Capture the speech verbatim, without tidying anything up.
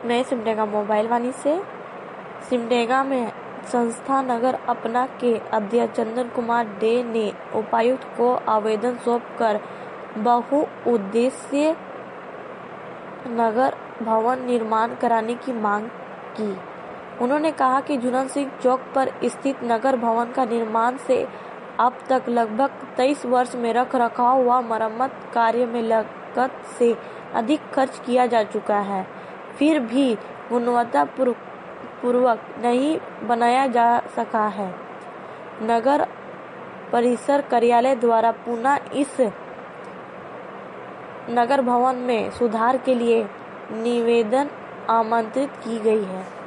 नए सिमडेगा मोबाइल वाणी से सिमडेगा में संस्था नगर अपना के अध्यक्ष चंदन कुमार डे ने उपायुक्त को आवेदन सौंपकर बहुउद्देशीय नगर भवन निर्माण कराने की मांग की। उन्होंने कहा कि झूलन सिंह चौक पर स्थित नगर भवन का निर्माण से अब तक लगभग तेईस वर्ष में रख रखाव व मरम्मत कार्य में लागत से अधिक खर्च किया जा चुका है, फिर भी गुणवत्ता पूर्वक नहीं बनाया जा सका है। नगर परिषद कार्यालय द्वारा पुनः इस नगर भवन में सुधार के लिए निवेदन आमंत्रित की गई है।